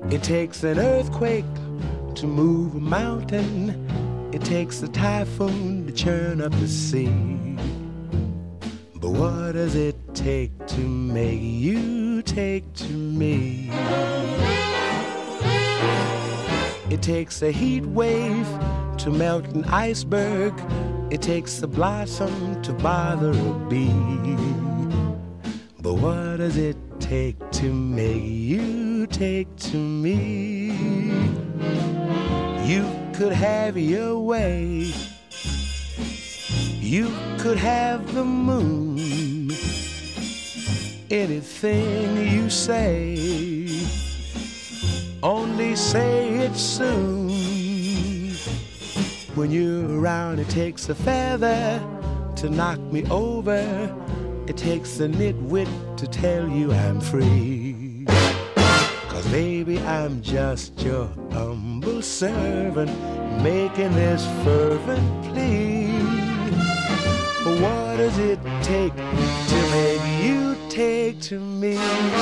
It takes an earthquake to move a mountain. It takes a typhoon to churn up the sea. But what does it take to make you take to me? It takes a heat wave to melt an iceberg. It takes a blossom to bother a bee. But what does it take to make you take to me? You could have your way. You could have the moon. Anything you say, only say it soon. When you're around, it takes a feather to knock me over. It takes a nitwit to tell you I'm free. 'Cause baby, I'm just your humble servant, making this fervent plea. But what does it take to make you take to me?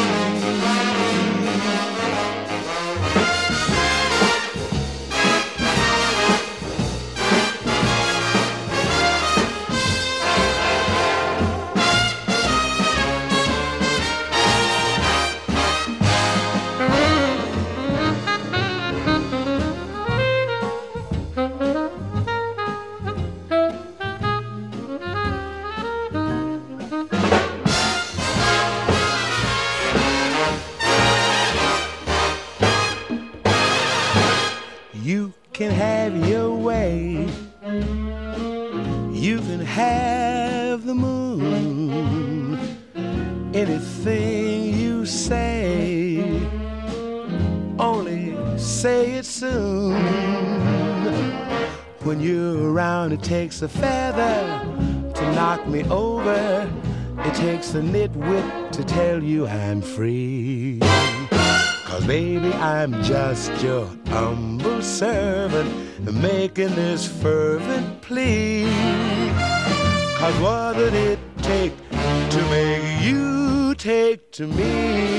You can have your way. You can have the moon. Anything you say, only say it soon. When you're around, it takes a feather to knock me over. It takes a nitwit to tell you I'm free. 'Cause baby, I'm just your humble servant, making this fervent plea. 'Cause what did it take to make you take to me?